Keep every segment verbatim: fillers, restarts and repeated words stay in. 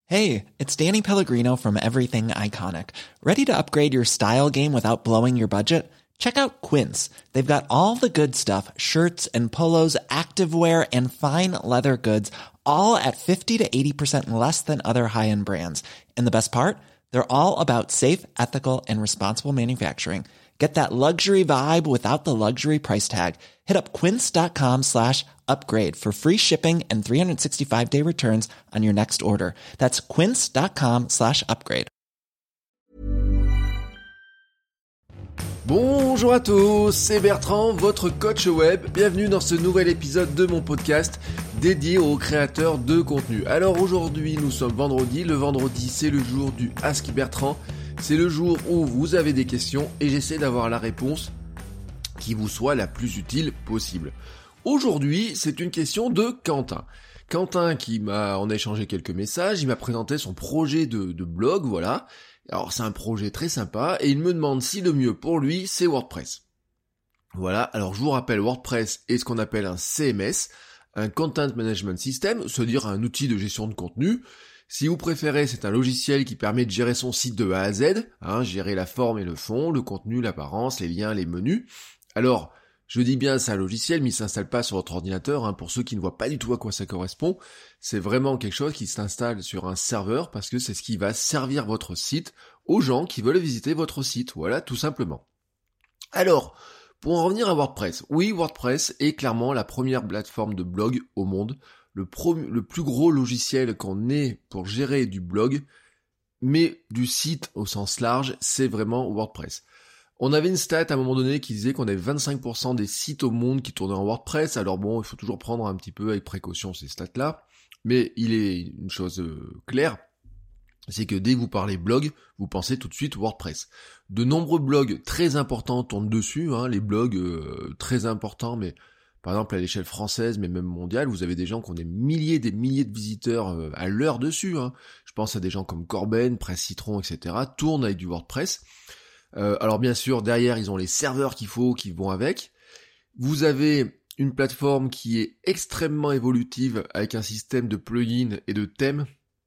Hey, it's Danny Pellegrino from Everything Iconic. Ready to upgrade your style game without blowing your budget? Check out Quince. They've got all the good stuff, shirts and polos, activewear, and fine leather goods, all at fifty to eighty percent less than other high-end brands. And the best part? They're all about safe, ethical, and responsible manufacturing. Get that luxury vibe without the luxury price tag. Hit up quince.com slash upgrade for free shipping and three sixty-five day returns on your next order. That's quince.com slash upgrade. Bonjour à tous, c'est Bertrand, votre coach web. Bienvenue dans ce nouvel épisode de mon podcast dédié aux créateurs de contenu. Alors aujourd'hui, nous sommes vendredi. Le vendredi, c'est le jour du Ask Bertrand. C'est le jour où vous avez des questions et j'essaie d'avoir la réponse qui vous soit la plus utile possible. Aujourd'hui, c'est une question de Quentin. Quentin qui m'a, on a échangé quelques messages, il m'a présenté son projet de, de blog, voilà. Alors c'est un projet très sympa et il me demande si le mieux pour lui, c'est WordPress. Voilà, alors je vous rappelle, WordPress est ce qu'on appelle un C M S, un Content Management System, c'est-à-dire un outil de gestion de contenu. Si vous préférez, c'est un logiciel qui permet de gérer son site de A à Z, hein, gérer la forme et le fond, le contenu, l'apparence, les liens, les menus. Alors, je dis bien c'est un logiciel, mais il s'installe pas sur votre ordinateur, hein, pour ceux qui ne voient pas du tout à quoi ça correspond. C'est vraiment quelque chose qui s'installe sur un serveur parce que c'est ce qui va servir votre site aux gens qui veulent visiter votre site. Voilà, tout simplement. Alors, pour en revenir à WordPress, oui, WordPress est clairement la première plateforme de blog au monde. Le, pro, le plus gros logiciel qu'on ait pour gérer du blog, mais du site au sens large, c'est vraiment WordPress. On avait une stat à un moment donné qui disait qu'on avait vingt-cinq pour cent des sites au monde qui tournaient en WordPress, alors bon, il faut toujours prendre un petit peu avec précaution ces stats-là, mais il est une chose euh, claire, c'est que dès que vous parlez blog, vous pensez tout de suite WordPress. De nombreux blogs très importants tournent dessus, hein, les blogs euh, très importants, mais par exemple, à l'échelle française, mais même mondiale, vous avez des gens qui ont des milliers et des milliers de visiteurs euh, à l'heure dessus. Hein. Je pense à des gens comme Corben, Presse Citron, et cetera, tournent avec du WordPress. Euh, alors bien sûr, derrière, ils ont les serveurs qu'il faut, qui vont avec. Vous avez une plateforme qui est extrêmement évolutive, avec un système de plugins et de thèmes.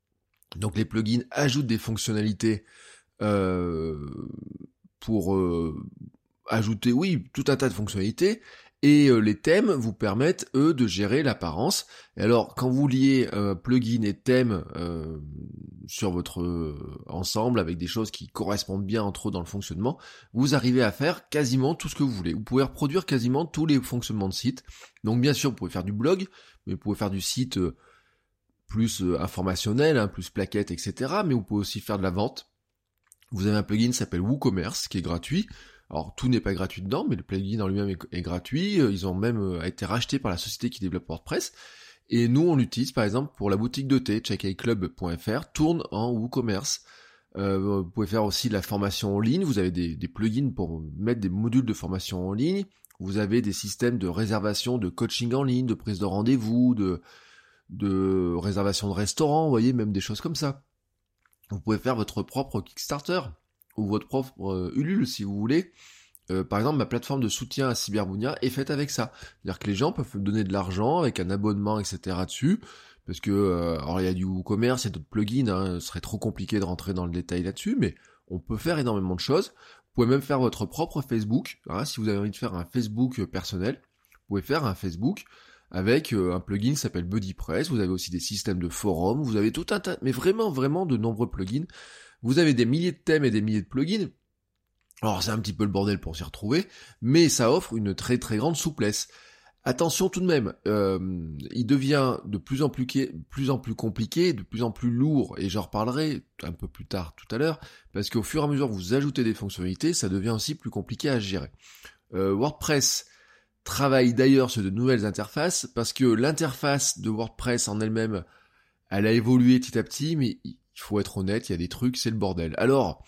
Donc les plugins ajoutent des fonctionnalités euh, pour euh, ajouter, oui, tout un tas de fonctionnalités. Et euh, les thèmes vous permettent, eux, de gérer l'apparence. Et alors, quand vous liez euh, plugin et thème euh, sur votre euh, ensemble, avec des choses qui correspondent bien entre eux dans le fonctionnement, vous arrivez à faire quasiment tout ce que vous voulez. Vous pouvez reproduire quasiment tous les fonctionnements de site. Donc bien sûr, vous pouvez faire du blog, mais vous pouvez faire du site euh, plus euh, informationnel, hein, plus plaquettes, et cetera. Mais vous pouvez aussi faire de la vente. Vous avez un plugin qui s'appelle WooCommerce, qui est gratuit. Alors tout n'est pas gratuit dedans, mais le plugin en lui-même est, est gratuit. Ils ont même euh, été rachetés par la société qui développe WordPress. Et nous, on l'utilise par exemple pour la boutique de thé, check a club point f r, tourne en WooCommerce. Euh, vous pouvez faire aussi de la formation en ligne. Vous avez des, des plugins pour mettre des modules de formation en ligne. Vous avez des systèmes de réservation, de coaching en ligne, de prise de rendez-vous, de, de réservation de restaurants, vous voyez, même des choses comme ça. Vous pouvez faire votre propre Kickstarter ou votre propre euh, Ulule si vous voulez. Euh, par exemple, ma plateforme de soutien à Cyberbounia est faite avec ça. C'est-à-dire que les gens peuvent me donner de l'argent avec un abonnement, et cetera dessus, parce que, euh, alors il y a du WooCommerce, il y a d'autres plugins, hein, ce serait trop compliqué de rentrer dans le détail là-dessus, mais on peut faire énormément de choses. Vous pouvez même faire votre propre Facebook, hein, si vous avez envie de faire un Facebook personnel, vous pouvez faire un Facebook avec euh, un plugin qui s'appelle BuddyPress, vous avez aussi des systèmes de forums, vous avez tout un tas, mais vraiment, vraiment de nombreux plugins. Vous avez des milliers de thèmes et des milliers de plugins. Alors c'est un petit peu le bordel pour s'y retrouver, mais ça offre une très très grande souplesse. Attention tout de même, euh, il devient de plus en plus, plus en plus compliqué, de plus en plus lourd, et j'en reparlerai un peu plus tard tout à l'heure, parce qu'au fur et à mesure que vous ajoutez des fonctionnalités, ça devient aussi plus compliqué à gérer. Euh, WordPress travaille d'ailleurs sur de nouvelles interfaces, parce que l'interface de WordPress en elle-même, elle a évolué petit à petit, mais il faut être honnête, il y a des trucs, c'est le bordel. Alors,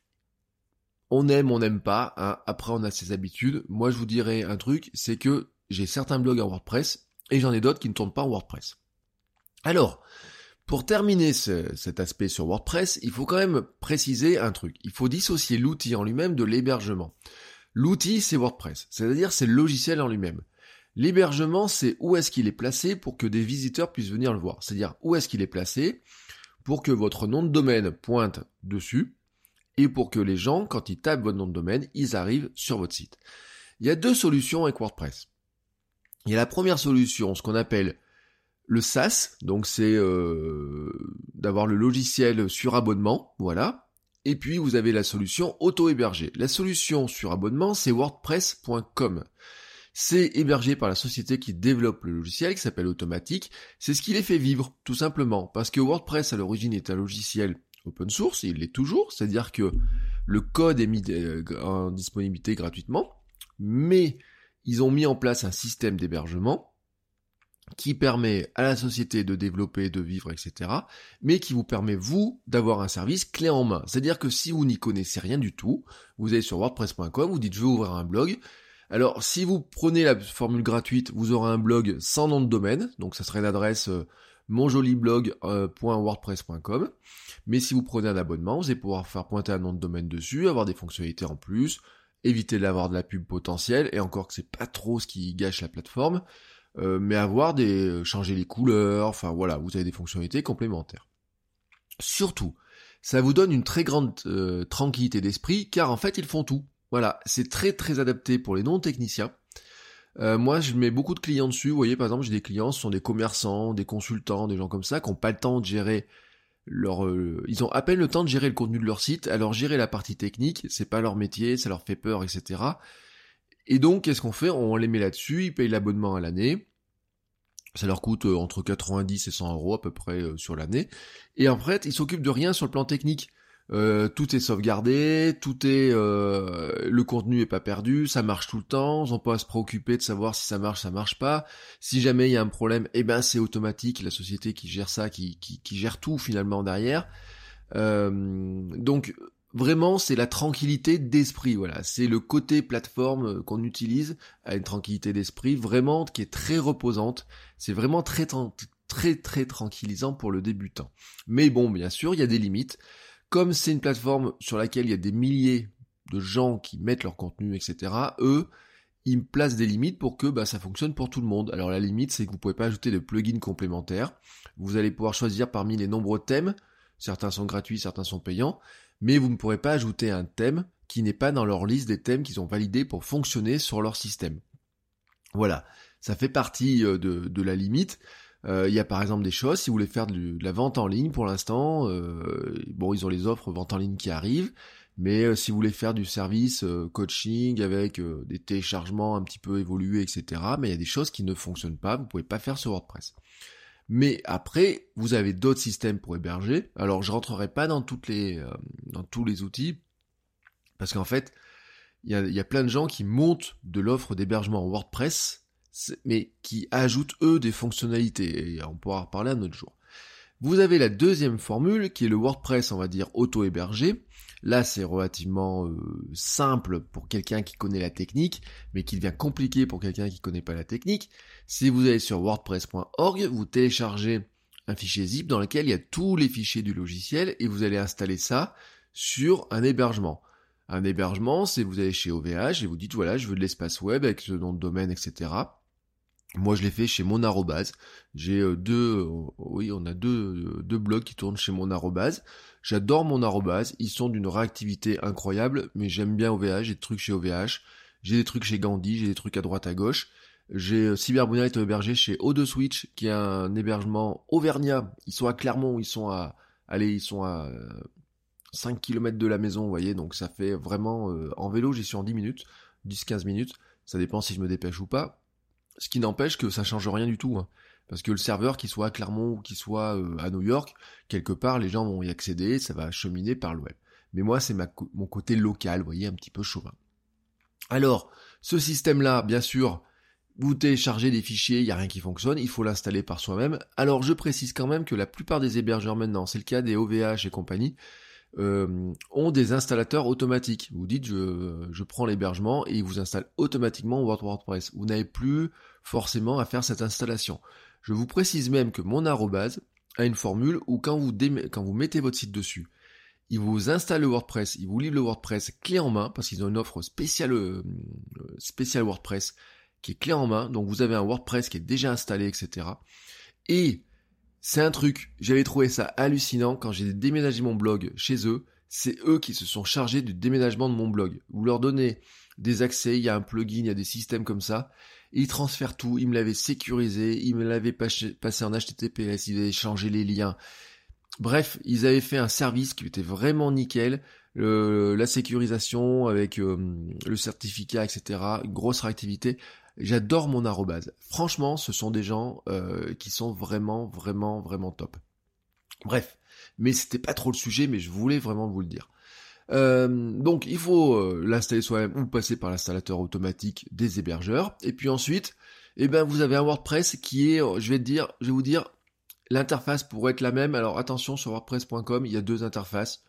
on aime, on n'aime pas, hein. Après on a ses habitudes. Moi je vous dirais un truc, c'est que j'ai certains blogs en WordPress, et j'en ai d'autres qui ne tournent pas en WordPress. Alors, pour terminer ce, cet aspect sur WordPress, il faut quand même préciser un truc. Il faut dissocier l'outil en lui-même de l'hébergement. L'outil, c'est WordPress, c'est-à-dire c'est le logiciel en lui-même. L'hébergement, c'est où est-ce qu'il est placé pour que des visiteurs puissent venir le voir. C'est-à-dire où est-ce qu'il est placé pour que votre nom de domaine pointe dessus et pour que les gens, quand ils tapent votre nom de domaine, ils arrivent sur votre site. Il y a deux solutions avec WordPress. Il y a la première solution, ce qu'on appelle le SaaS, donc c'est euh, d'avoir le logiciel sur abonnement, voilà. Et puis vous avez la solution auto-hébergée. La solution sur abonnement, c'est wordpress point com. C'est hébergé par la société qui développe le logiciel, qui s'appelle Automatic. C'est ce qui les fait vivre, tout simplement. Parce que WordPress, à l'origine, est un logiciel open source, et il l'est toujours. C'est-à-dire que le code est mis en disponibilité gratuitement. Mais ils ont mis en place un système d'hébergement qui permet à la société de développer, de vivre, et cetera, mais qui vous permet, vous, d'avoir un service clé en main. C'est-à-dire que si vous n'y connaissez rien du tout, vous allez sur wordpress point com, vous dites « je veux ouvrir un blog », alors, si vous prenez la formule gratuite, vous aurez un blog sans nom de domaine, donc ça serait l'adresse euh, monjoliblog point wordpress point com, mais si vous prenez un abonnement, vous allez pouvoir faire pointer un nom de domaine dessus, avoir des fonctionnalités en plus, éviter d'avoir de la pub potentielle, et encore que c'est pas trop ce qui gâche la plateforme, euh, mais avoir des... changer les couleurs, enfin voilà, vous avez des fonctionnalités complémentaires. Surtout, ça vous donne une très grande euh, tranquillité d'esprit, car en fait, ils font tout. Voilà, c'est très très adapté pour les non-techniciens. Euh, moi, je mets beaucoup de clients dessus. Vous voyez, par exemple, j'ai des clients, ce sont des commerçants, des consultants, des gens comme ça, qui n'ont pas le temps de gérer leur... Euh, ils ont à peine le temps de gérer le contenu de leur site, alors gérer la partie technique, c'est pas leur métier, ça leur fait peur, et cetera. Et donc, qu'est-ce qu'on fait ? On les met là-dessus, ils payent l'abonnement à l'année. Ça leur coûte euh, entre quatre-vingt-dix et cent euros à peu près euh, sur l'année. Et en fait, ils s'occupent de rien sur le plan technique. Euh, tout est sauvegardé, tout est, euh, le contenu est pas perdu, ça marche tout le temps, ils n'ont pas à se préoccuper de savoir si ça marche, ça marche pas. Si jamais il y a un problème, eh ben c'est automatique, la société qui gère ça, qui, qui, qui gère tout finalement derrière. Euh, donc vraiment c'est la tranquillité d'esprit, voilà, c'est le côté plateforme qu'on utilise à une tranquillité d'esprit vraiment qui est très reposante. C'est vraiment très très très tranquillisant pour le débutant. Mais bon, bien sûr, il y a des limites. Comme c'est une plateforme sur laquelle il y a des milliers de gens qui mettent leur contenu, et cetera, eux, ils placent des limites pour que bah, ça fonctionne pour tout le monde. Alors la limite, c'est que vous pouvez pas ajouter de plugins complémentaires. Vous allez pouvoir choisir parmi les nombreux thèmes. Certains sont gratuits, certains sont payants. Mais vous ne pourrez pas ajouter un thème qui n'est pas dans leur liste des thèmes qu'ils ont validés pour fonctionner sur leur système. Voilà, ça fait partie de, de la limite. Il euh, y a par exemple des choses, si vous voulez faire de, de la vente en ligne pour l'instant, euh, bon ils ont les offres vente en ligne qui arrivent, mais euh, si vous voulez faire du service euh, coaching avec euh, des téléchargements un petit peu évolués, et cetera, mais il y a des choses qui ne fonctionnent pas, vous pouvez pas faire sur WordPress. Mais après, vous avez d'autres systèmes pour héberger, alors je rentrerai pas dans, toutes les, euh, dans tous les outils, parce qu'en fait, il y a, y a plein de gens qui montent de l'offre d'hébergement en WordPress, mais qui ajoutent eux des fonctionnalités, et on pourra en reparler un autre jour. Vous avez la deuxième formule, qui est le WordPress, on va dire, auto-hébergé. Là, c'est relativement euh, simple pour quelqu'un qui connaît la technique, mais qui devient compliqué pour quelqu'un qui connaît pas la technique. Si vous allez sur wordpress point org, vous téléchargez un fichier zip dans lequel il y a tous les fichiers du logiciel, et vous allez installer ça sur un hébergement. Un hébergement, c'est vous allez chez O V H, et vous dites, voilà, je veux de l'espace web avec ce nom de domaine, et cetera. Moi, je l'ai fait chez mon arrobase. J'ai deux, euh, oui, on a deux, deux blogs qui tournent chez mon arrobase. J'adore mon arrobase. Ils sont d'une réactivité incroyable, mais j'aime bien O V H. J'ai des trucs chez O V H. J'ai des trucs chez Gandhi. J'ai des trucs à droite à gauche. J'ai Cyberbonnet hébergé chez O deux Switch, qui est un hébergement auvergnat. Ils sont à Clermont. Ils sont à, allez, ils sont à cinq kilomètres de la maison, vous voyez. Donc, ça fait vraiment, euh, en vélo, j'y suis en dix minutes, dix quinze minutes. Ça dépend si je me dépêche ou pas. Ce qui n'empêche que ça change rien du tout, hein. Parce que le serveur, qu'il soit à Clermont ou qu'il soit euh, à New York, quelque part, les gens vont y accéder, ça va cheminer par le web. Mais moi, c'est ma, mon côté local, vous voyez, un petit peu chauvin. Alors, ce système-là, bien sûr, vous téléchargez des fichiers, il n'y a rien qui fonctionne, il faut l'installer par soi-même. Alors, je précise quand même que la plupart des hébergeurs maintenant, c'est le cas des O V H et compagnie, Euh, ont des installateurs automatiques. Vous dites je, je prends l'hébergement et il vous installe automatiquement WordPress. Vous n'avez plus forcément à faire cette installation. Je vous précise même que mon arrobase a une formule où quand vous, dé- quand vous mettez votre site dessus, il vous installe le WordPress, il vous livre le WordPress clé en main, parce qu'ils ont une offre spéciale, euh, spéciale WordPress qui est clé en main, donc vous avez un WordPress qui est déjà installé, et cetera. Et C'est un truc, j'avais trouvé ça hallucinant quand j'ai déménagé mon blog chez eux. C'est eux qui se sont chargés du déménagement de mon blog. Vous leur donnez des accès, il y a un plugin, il y a des systèmes comme ça. Ils transfèrent tout, ils me l'avaient sécurisé, ils me l'avaient passé en H T T P S, ils avaient changé les liens. Bref, ils avaient fait un service qui était vraiment nickel. Le, la sécurisation avec euh, le certificat, et cetera. Une grosse réactivité. J'adore mon arrobase. Franchement, ce sont des gens euh, qui sont vraiment, vraiment, vraiment top. Bref, mais c'était pas trop le sujet, mais je voulais vraiment vous le dire. Euh, donc, il faut euh, l'installer soi-même ou passer par l'installateur automatique des hébergeurs. Et puis ensuite, eh ben, vous avez un WordPress qui est, je vais te dire, je vais vous dire, l'interface pourrait être la même. Alors attention, sur WordPress point com, il y a deux interfaces.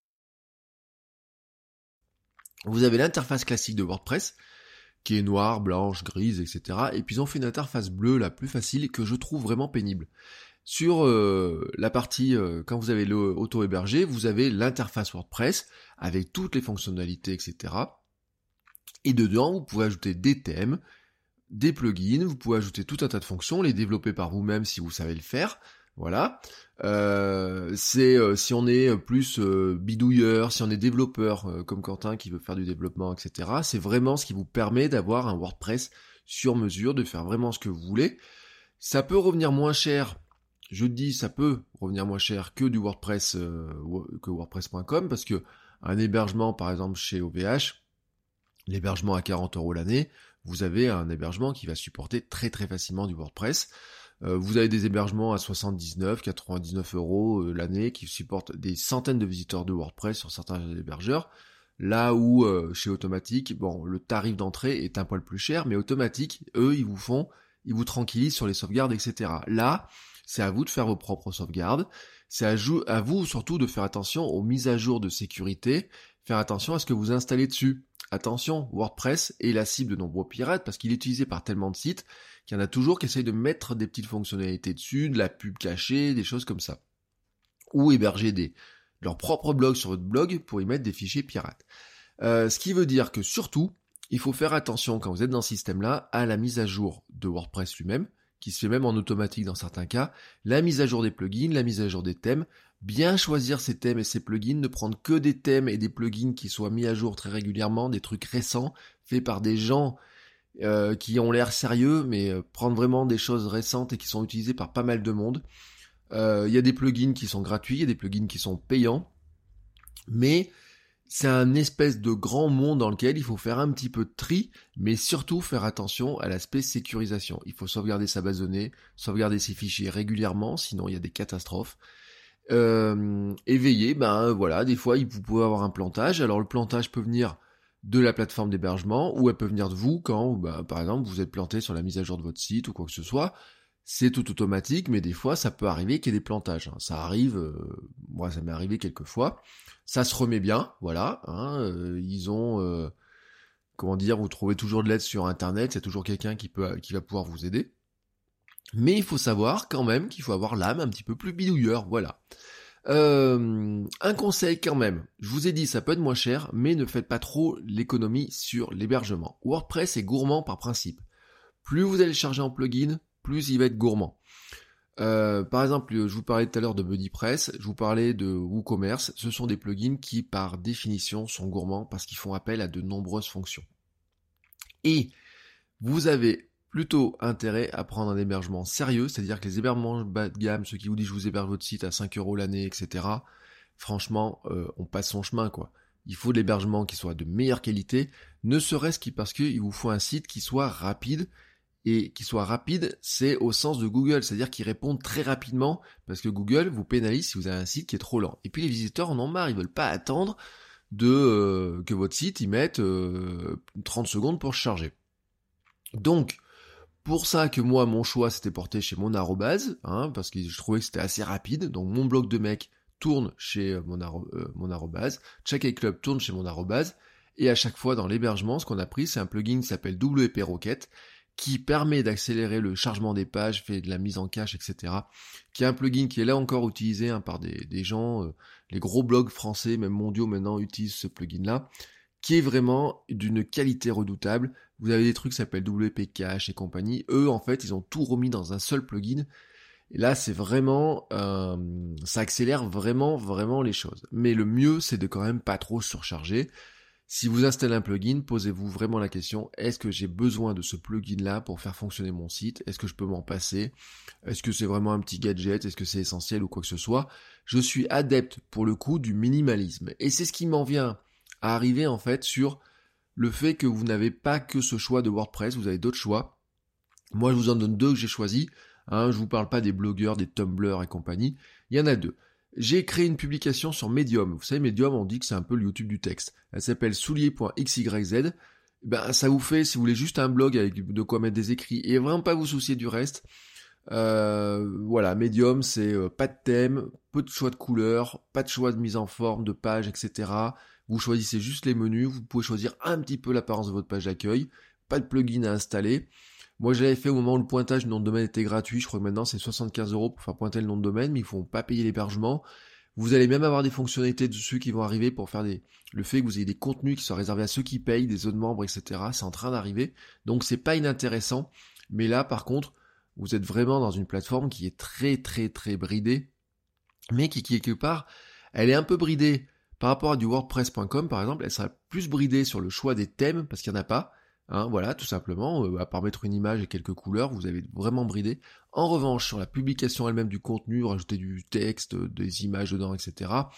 Vous avez l'interface classique de WordPress, qui est noire, blanche, grise, et cetera. Et puis ils ont fait une interface bleue, la plus facile, que je trouve vraiment pénible. Sur euh, la partie, euh, quand vous avez le auto-hébergé, vous avez l'interface WordPress, avec toutes les fonctionnalités, et cetera. Et dedans, vous pouvez ajouter des thèmes, des plugins, vous pouvez ajouter tout un tas de fonctions, les développer par vous-même si vous savez le faire. Voilà. Euh, c'est euh, si on est plus euh, bidouilleur, si on est développeur euh, comme Quentin qui veut faire du développement, et cetera. C'est vraiment ce qui vous permet d'avoir un WordPress sur mesure, de faire vraiment ce que vous voulez. Ça peut revenir moins cher. Je dis ça peut revenir moins cher que du WordPress euh, que WordPress point com parce que un hébergement par exemple chez O V H, l'hébergement à quarante euros l'année, vous avez un hébergement qui va supporter très très facilement du WordPress. Euh, vous avez des hébergements à soixante-dix-neuf, quatre-vingt-dix-neuf euros euh, l'année qui supportent des centaines de visiteurs de WordPress sur certains hébergeurs. Là où euh, chez Automatic, bon, le tarif d'entrée est un poil plus cher, mais Automatic, eux, ils vous font, ils vous tranquillisent sur les sauvegardes, et cetera. Là, c'est à vous de faire vos propres sauvegardes. C'est à, jou- à vous surtout de faire attention aux mises à jour de sécurité, faire attention à ce que vous installez dessus. Attention, WordPress est la cible de nombreux pirates parce qu'il est utilisé par tellement de sites qu'il y en a toujours qui essayent de mettre des petites fonctionnalités dessus, de la pub cachée, des choses comme ça. Ou héberger des, leur propre blog sur votre blog pour y mettre des fichiers pirates. Euh, ce qui veut dire que surtout, il faut faire attention quand vous êtes dans ce système-là à la mise à jour de WordPress lui-même, qui se fait même en automatique dans certains cas, la mise à jour des plugins, la mise à jour des thèmes, bien choisir ces thèmes et ces plugins, ne prendre que des thèmes et des plugins qui soient mis à jour très régulièrement, des trucs récents, faits par des gens euh, qui ont l'air sérieux, mais euh, prendre vraiment des choses récentes et qui sont utilisées par pas mal de monde. Il euh, y a des plugins qui sont gratuits, il y a des plugins qui sont payants, mais c'est un espèce de grand monde dans lequel il faut faire un petit peu de tri, mais surtout faire attention à l'aspect sécurisation. Il faut sauvegarder sa base de données, sauvegarder ses fichiers régulièrement, sinon il y a des catastrophes. Euh, et veiller, ben voilà, des fois vous pouvez avoir un plantage. Alors le plantage peut venir de la plateforme d'hébergement, ou elle peut venir de vous quand, ben, par exemple, vous êtes planté sur la mise à jour de votre site ou quoi que ce soit. C'est tout automatique, mais des fois ça peut arriver qu'il y ait des plantages. Ça arrive, euh, moi ça m'est arrivé quelques fois. Ça se remet bien, voilà. Hein, euh, ils ont, euh, comment dire, vous trouvez toujours de l'aide sur Internet, il y a toujours quelqu'un qui peut, qui va pouvoir vous aider. Mais il faut savoir quand même qu'il faut avoir l'âme un petit peu plus bidouilleur, voilà. Euh, un conseil quand même, je vous ai dit ça peut être moins cher, mais ne faites pas trop l'économie sur l'hébergement. WordPress est gourmand par principe. Plus vous allez charger en plugin, plus il va être gourmand. Euh, par exemple, je vous parlais tout à l'heure de BuddyPress, je vous parlais de WooCommerce, ce sont des plugins qui par définition sont gourmands parce qu'ils font appel à de nombreuses fonctions. Et vous avez plutôt intérêt à prendre un hébergement sérieux, c'est-à-dire que les hébergements bas de gamme, ceux qui vous disent je vous héberge votre site à cinq euros l'année, et cetera, franchement, euh, on passe son chemin, quoi. Il faut de l'hébergement qui soit de meilleure qualité, ne serait-ce que parce qu'il vous faut un site qui soit rapide. Et qui soit rapide, c'est au sens de Google, c'est-à-dire qu'il répond très rapidement, parce que Google vous pénalise si vous avez un site qui est trop lent. Et puis les visiteurs en ont marre, ils veulent pas attendre de euh, que votre site y mette euh, trente secondes pour se charger. Donc, pour ça que moi, mon choix s'était porté chez mon arrobase, hein, parce que je trouvais que c'était assez rapide, donc mon blog de mec tourne chez mon, arro- euh, mon arrobase, Check Club tourne chez mon arrobase, et à chaque fois dans l'hébergement, ce qu'on a pris, c'est un plugin qui s'appelle W P Rocket, qui permet d'accélérer le chargement des pages, fait de la mise en cache, et cetera. Qui est un plugin qui est là encore utilisé hein, par des, des gens, euh, les gros blogs français, même mondiaux maintenant, utilisent ce plugin-là, qui est vraiment d'une qualité redoutable. Vous avez des trucs qui s'appellent W P Cache et compagnie. Eux, en fait, ils ont tout remis dans un seul plugin. Et là, c'est vraiment, euh, ça accélère vraiment, vraiment les choses. Mais le mieux, c'est de quand même pas trop surcharger. Si vous installez un plugin, posez-vous vraiment la question, est-ce que j'ai besoin de ce plugin-là pour faire fonctionner mon site? Est-ce que je peux m'en passer? Est-ce que c'est vraiment un petit gadget? Est-ce que c'est essentiel ou quoi que ce soit? Je suis adepte, pour le coup, du minimalisme. Et c'est ce qui m'en vient à arriver, en fait, sur le fait que vous n'avez pas que ce choix de WordPress, vous avez d'autres choix. Moi, je vous en donne deux que j'ai choisis. Hein, je vous parle pas des blogueurs, des Tumblr et compagnie. Il y en a deux. J'ai créé une publication sur Medium. Vous savez, Medium, on dit que c'est un peu le YouTube du texte. Elle s'appelle soulier point x y z. Ben, ça vous fait, si vous voulez juste un blog avec de quoi mettre des écrits et vraiment pas vous soucier du reste. Euh, voilà, Medium, c'est euh, pas de thème, peu de choix de couleurs, pas de choix de mise en forme, de page, et cetera. Vous choisissez juste les menus, vous pouvez choisir un petit peu l'apparence de votre page d'accueil, pas de plugin à installer. Moi, je l'avais fait au moment où le pointage du nom de domaine était gratuit. Je crois que maintenant, c'est soixante-quinze euros pour faire pointer le nom de domaine, mais il ne faut pas payer l'hébergement. Vous allez même avoir des fonctionnalités dessus qui vont arriver pour faire des, le fait que vous ayez des contenus qui soient réservés à ceux qui payent, des autres membres, et cetera. C'est en train d'arriver. Donc, c'est pas inintéressant. Mais là, par contre, vous êtes vraiment dans une plateforme qui est très, très, très bridée, mais qui, quelque part, elle est un peu bridée par rapport à du WordPress point com, par exemple. Elle sera plus bridée sur le choix des thèmes, parce qu'il n'y en a pas. Hein, voilà, tout simplement, euh, à part mettre une image et quelques couleurs, vous avez vraiment bridé. En revanche, sur la publication elle-même du contenu, rajouter du texte, des images dedans, et cetera.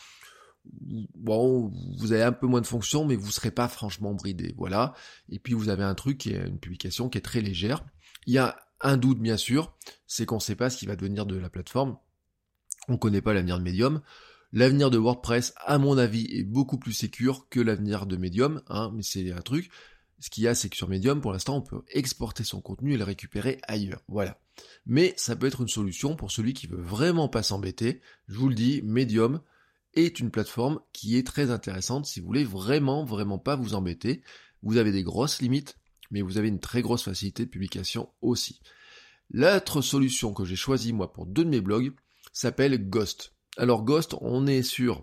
Bon, vous avez un peu moins de fonctions, mais vous serez pas franchement bridé, voilà. Et puis vous avez un truc qui est une publication qui est très légère. Il y a un doute, bien sûr, c'est qu'on ne sait pas ce qui va devenir de la plateforme. On ne connaît pas l'avenir de Medium. L'avenir de WordPress, à mon avis, est beaucoup plus sécure que l'avenir de Medium, hein, mais c'est un truc. Ce qu'il y a, c'est que sur Medium, pour l'instant, on peut exporter son contenu et le récupérer ailleurs. Voilà. Mais ça peut être une solution pour celui qui veut vraiment pas s'embêter. Je vous le dis, Medium est une plateforme qui est très intéressante si vous voulez vraiment, vraiment pas vous embêter. Vous avez des grosses limites, mais vous avez une très grosse facilité de publication aussi. L'autre solution que j'ai choisie, moi, pour deux de mes blogs, s'appelle Ghost. Alors Ghost, on est sur,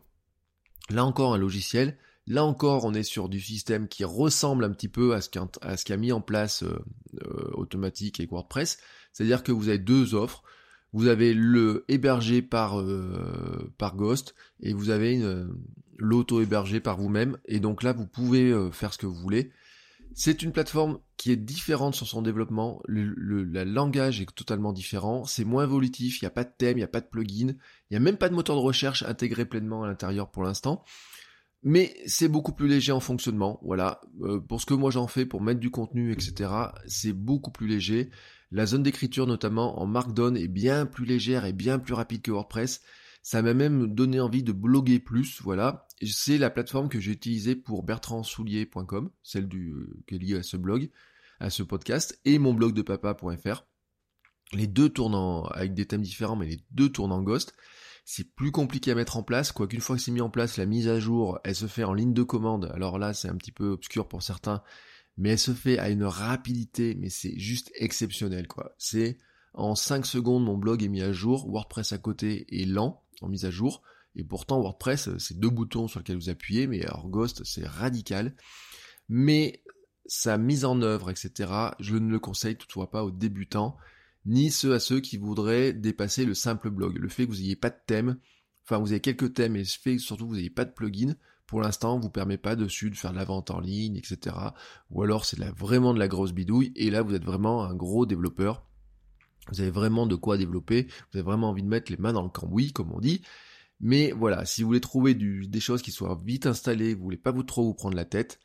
là encore, un logiciel. Là encore, on est sur du système qui ressemble un petit peu à ce qu'a, à ce qu'a mis en place euh, euh, Automatic et WordPress. C'est-à-dire que vous avez deux offres. Vous avez le hébergé par, euh, par Ghost et vous avez une, l'auto-hébergé par vous-même. Et donc là, vous pouvez euh, faire ce que vous voulez. C'est une plateforme qui est différente sur son développement. Le, le, le langage est totalement différent. C'est moins évolutif. Il n'y a pas de thème, il n'y a pas de plugin. Il n'y a même pas de moteur de recherche intégré pleinement à l'intérieur pour l'instant. Mais c'est beaucoup plus léger en fonctionnement, voilà. Euh, pour ce que moi j'en fais, pour mettre du contenu, et cetera, c'est beaucoup plus léger. La zone d'écriture, notamment en Markdown, est bien plus légère et bien plus rapide que WordPress. Ça m'a même donné envie de bloguer plus, voilà. Et c'est la plateforme que j'ai utilisée pour bertrand soulier point com, celle du, euh, qui est liée à ce blog, à ce podcast, et mon blog de papa point f r. Les deux tournent en, avec des thèmes différents, mais les deux tournent en Ghost. C'est plus compliqué à mettre en place, quoiqu'une fois que c'est mis en place, la mise à jour, elle se fait en ligne de commande. Alors là, c'est un petit peu obscur pour certains, mais elle se fait à une rapidité, mais c'est juste exceptionnel, quoi. C'est en cinq secondes, mon blog est mis à jour, WordPress à côté est lent en mise à jour, et pourtant WordPress, c'est deux boutons sur lesquels vous appuyez, mais alors Ghost, c'est radical. Mais sa mise en œuvre, et cetera, je ne le conseille toutefois pas aux débutants, ni ceux à ceux qui voudraient dépasser le simple blog. Le fait que vous n'ayez pas de thème, enfin vous avez quelques thèmes, et le fait que surtout vous n'ayez pas de plugin, pour l'instant, vous permet pas dessus de faire de la vente en ligne, et cetera. Ou alors c'est de la, vraiment de la grosse bidouille, et là vous êtes vraiment un gros développeur. Vous avez vraiment de quoi développer, vous avez vraiment envie de mettre les mains dans le cambouis, comme on dit. Mais voilà, si vous voulez trouver du, des choses qui soient vite installées, vous voulez pas vous trop vous prendre la tête,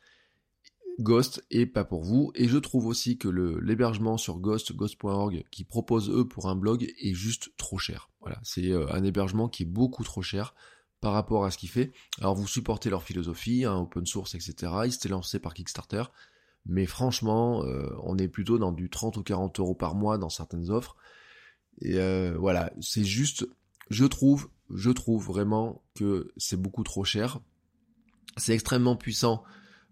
Ghost est pas pour vous. Et je trouve aussi que le, l'hébergement sur Ghost, ghost point org, qui propose eux pour un blog, est juste trop cher. Voilà, c'est un hébergement qui est beaucoup trop cher par rapport à ce qu'il fait. Alors vous supportez leur philosophie, hein, open source, et cetera. Ils s'étaient lancés par Kickstarter. Mais franchement, euh, on est plutôt dans du trente ou quarante euros par mois dans certaines offres. Et euh, voilà, c'est juste, je trouve, je trouve vraiment que c'est beaucoup trop cher. C'est extrêmement puissant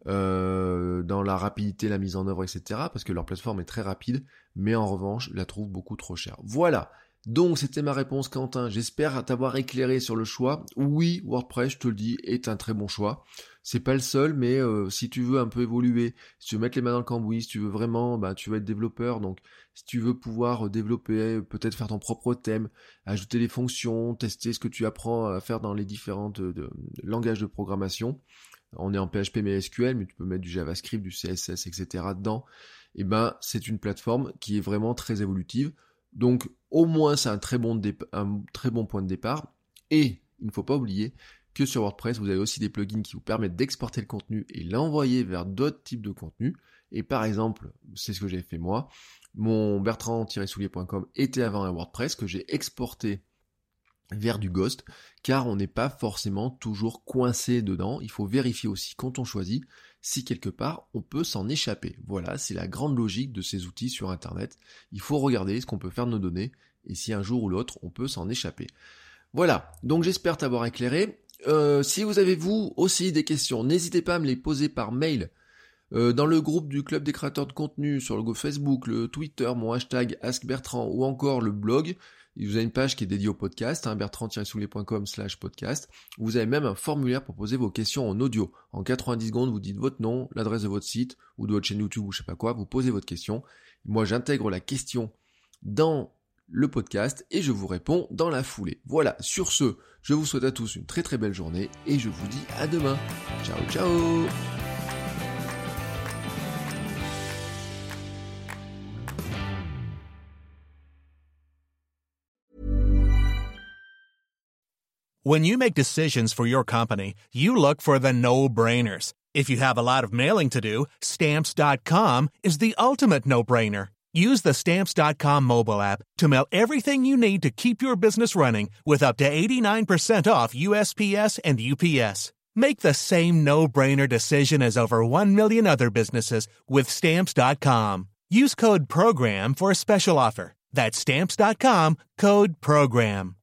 euh, dans la rapidité, la mise en œuvre, et cetera. Parce que leur plateforme est très rapide, mais en revanche, je la trouve beaucoup trop chère. Voilà, Donc c'était ma réponse, Quentin, j'espère t'avoir éclairé sur le choix. Oui, WordPress, je te le dis, est un très bon choix. C'est pas le seul, mais euh, si tu veux un peu évoluer, si tu veux mettre les mains dans le cambouis, si tu veux vraiment, bah, tu veux être développeur, donc si tu veux pouvoir développer, peut-être faire ton propre thème, ajouter des fonctions, tester ce que tu apprends à faire dans les différents de, de, de langages de programmation, on est en P H P mais S Q L, mais tu peux mettre du JavaScript, du C S S, et cetera dedans, et ben c'est une plateforme qui est vraiment très évolutive. Donc au moins c'est un très bon dé- un très bon point de départ. Et il ne faut pas oublier que sur WordPress, vous avez aussi des plugins qui vous permettent d'exporter le contenu et l'envoyer vers d'autres types de contenus. Et par exemple, c'est ce que j'ai fait moi, mon bertrand tiret soulier point com était avant un WordPress que j'ai exporté vers du Ghost, car on n'est pas forcément toujours coincé dedans. Il faut vérifier aussi quand on choisit si quelque part on peut s'en échapper. Voilà, c'est la grande logique de ces outils sur Internet. Il faut regarder ce qu'on peut faire de nos données et si un jour ou l'autre on peut s'en échapper. Voilà, donc j'espère t'avoir éclairé. Euh, si vous avez vous aussi des questions, n'hésitez pas à me les poser par mail. Euh, dans le groupe du Club des créateurs de contenu, sur le groupe Facebook, le Twitter, mon hashtag AskBertrand ou encore le blog. Vous avez une page qui est dédiée au podcast, hein, bertrand tiret soulier point com slash podcast. Vous avez même un formulaire pour poser vos questions en audio. En quatre-vingt-dix secondes, vous dites votre nom, l'adresse de votre site ou de votre chaîne YouTube ou je sais pas quoi, vous posez votre question. Moi, j'intègre la question dans le podcast et je vous réponds dans la foulée. Voilà, sur ce, je vous souhaite à tous une très très belle journée et je vous dis à demain. Ciao, ciao! When you make decisions for your company, you look for the no-brainers. If you have a lot of mailing to do, Stamps dot com is the ultimate no-brainer. Use the Stamps dot com mobile app to mail everything you need to keep your business running with up to eighty-nine percent off U S P S and U P S. Make the same no-brainer decision as over one million other businesses with Stamps dot com. Use code PROGRAM for a special offer. That's Stamps dot com, code PROGRAM.